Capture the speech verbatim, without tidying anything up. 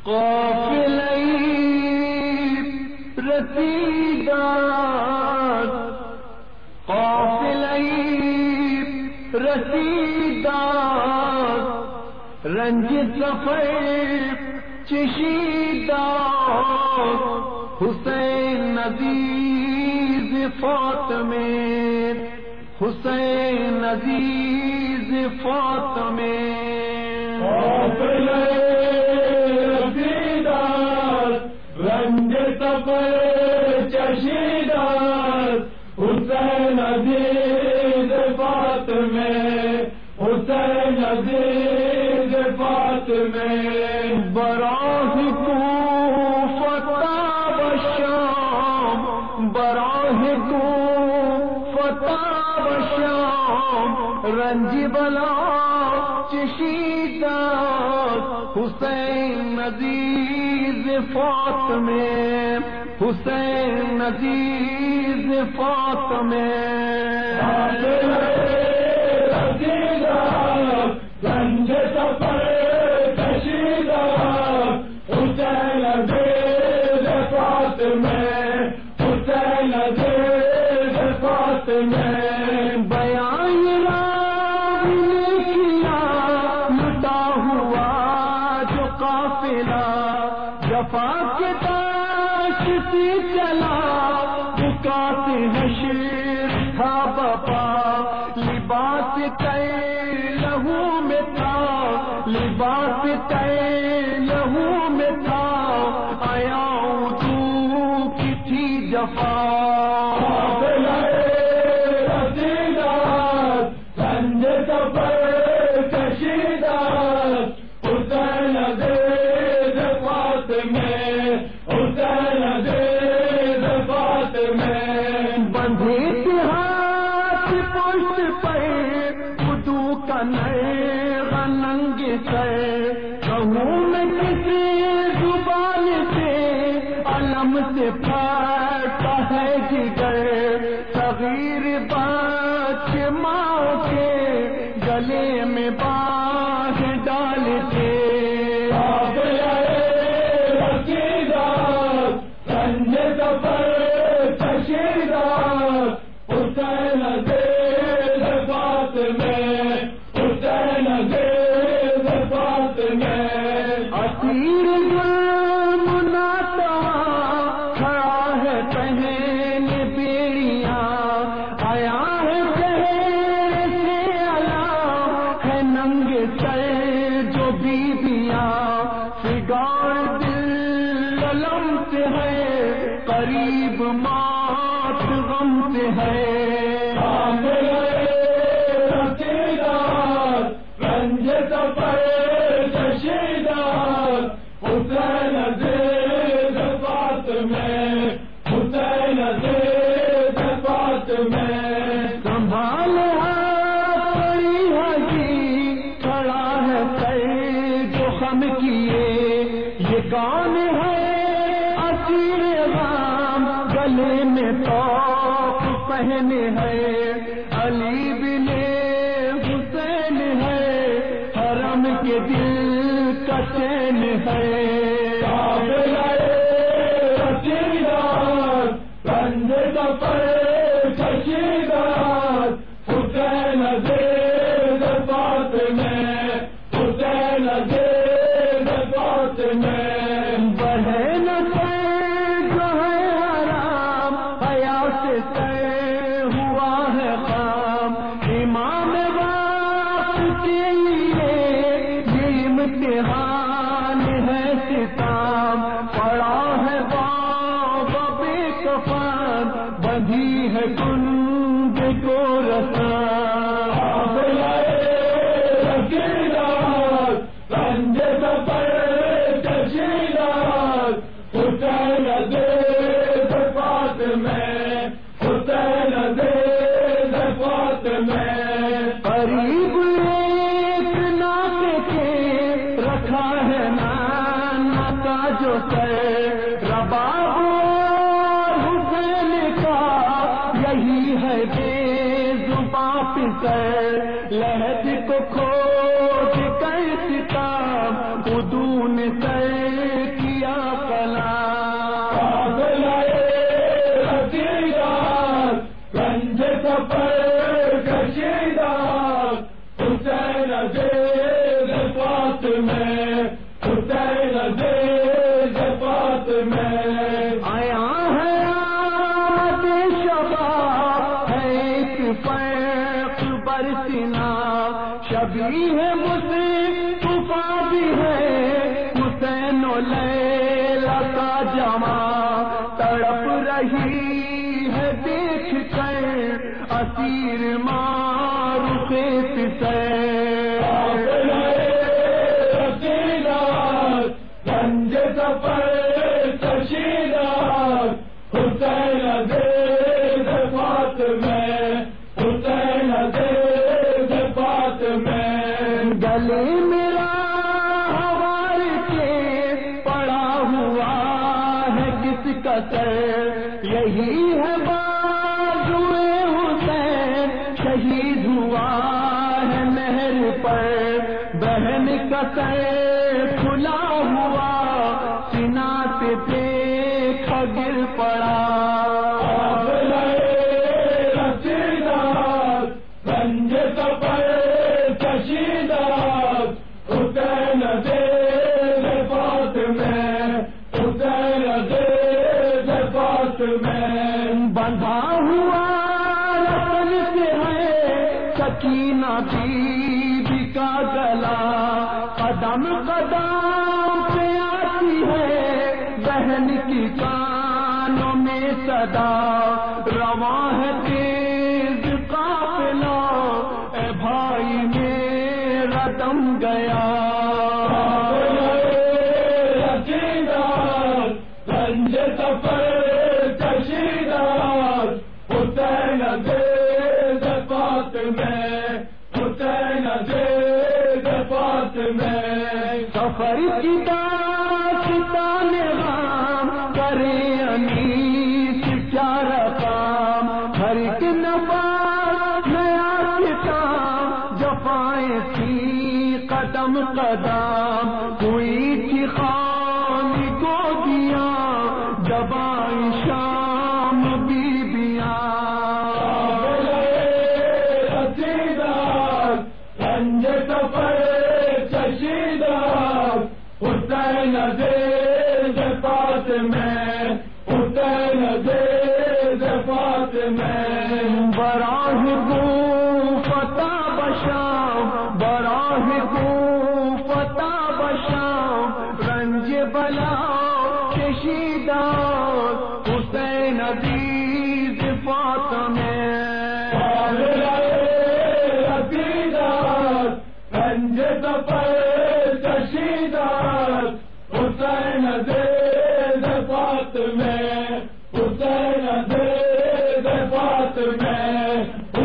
قافلہ رسیدار قافلہ رسیدار رنج سفر چشیدار حسین عزیز فاطمے حسین عزیز فاطمے قافلہ رسیدار رنج سفر چشیدار حسین عزیز فاطمے حسین عزیز فاطمے براہ کوفہ و شام براہ کوفہ و شام رنج بلا چشیدار حسین عزیز فاطمے حسین عزیز فاطمے رنج سفر کشیدار حسین عزیز فاطمے حسین عزیز فاطمے بیان راہ نے کیا لٹا ہوا جو قافلہ جفا کے داش سے چلا بکات حشر تھا بپا لباس تے لہو میں تھا لباس تے لہو میں تھا آیا تو کی تھی جفا رنج سفر کشیدار حسین عزیز فاطمے حسین عزیز فاطمے بندھے کے ہاتھ پشت پر خدو کا نیغ ننگ سر کہوں میں کسی زبان سے علم سے پھاٹا ہے جگر صغیر بچے ماں کے گلے میں باہ ڈالتے رنج سفر کشیدار حسین عزیز فاطمے حسین عزیز فاطمے اسیر ظلم ناتواں کھڑا ہے پہن بیڑیاں آیا ہے شہر سے علام ہے ننگ سر جو بیبیاں فگار دل علم سے ہے قریب موت غم سے ہے رنج سفر کشیدار حسین عزیز فاطمے حسین عزیز فاطمے سنبھال پڑی حجی کھڑا ہے سر جو خم کیے یہ کون ہے اسیر غام گلے میں توق پہنے ہے علی بن حسین ہے حرم کے دل کا چین ہے رنج سفر کشیدار حسین عزیز فاطمے حسین عزیز فاطمے بہن سے جو ہے حرام حیا سے طے ہوا ہے خام امام وقت کے لیے یہ امتحان ہے ستام پڑا ہے باب بے کفن بندھی ہے کنج کو رسام رنج سفر کشیدار حسین عزیز فاطمے حسین عزیز فاطمے قریب ایک ناطے کے رکھا ہے نانا کا جو سر رباب حسین کا یہی ہے بے زباں پسر لہد کو کھوج کر ستام خدون سر میں حسین عزیز فاطمہ آیا ہے آمد شباب ہے ایک فرق برسنا شبیہ مصطفیٰ بھی ہے حسین و لیلا کا جمع تڑپ رہی ہے دیکھ کر اسیر معروف سے گنج سفر کشیدات حسین عزیز فاطمہ حسین عزیز فاطمہ گلے میرا ہوار کے پڑا ہوا ہے کس کا سر یہی ہے بازوئے حسین شہید ہوا ہے نہر پر بہن کا سر کھلا ہوا سینا سے دیکھا گر پڑا گنج سفر کشیدات حسین عزیز فاطمہ حسین عزیز فاطمہ بندھا ہوا رسل سے ہے سکینہ بیوی کا گلا قدم قدم پہ آتی ہے بہن کی کانوں میں صدا رواں ہے تیز قافلہ اے بھائی میرا دم گیا گنج سفر کشیدات حسین عزیز فاطمہ حسین عزیز فاطمہ سفر کی داستان غام کرے انیس کیا رقام ہر ایک نفاس نیا کتاب جفائیں تھی قدم قدم ہوئی تھی خالی گودیاں جبائیں شام بیبیاں گنج سفر کشیدات حسین عزیز فاطمہ حسین عزیز فاطمہ براہ گو فتح بشام براہ گو فتح بشام رنج بلا کشیدات حسین عزیز فاطمہ گنج سفر کشیدات حسین عزیز فاطمہ حسین عزیز فاطمہ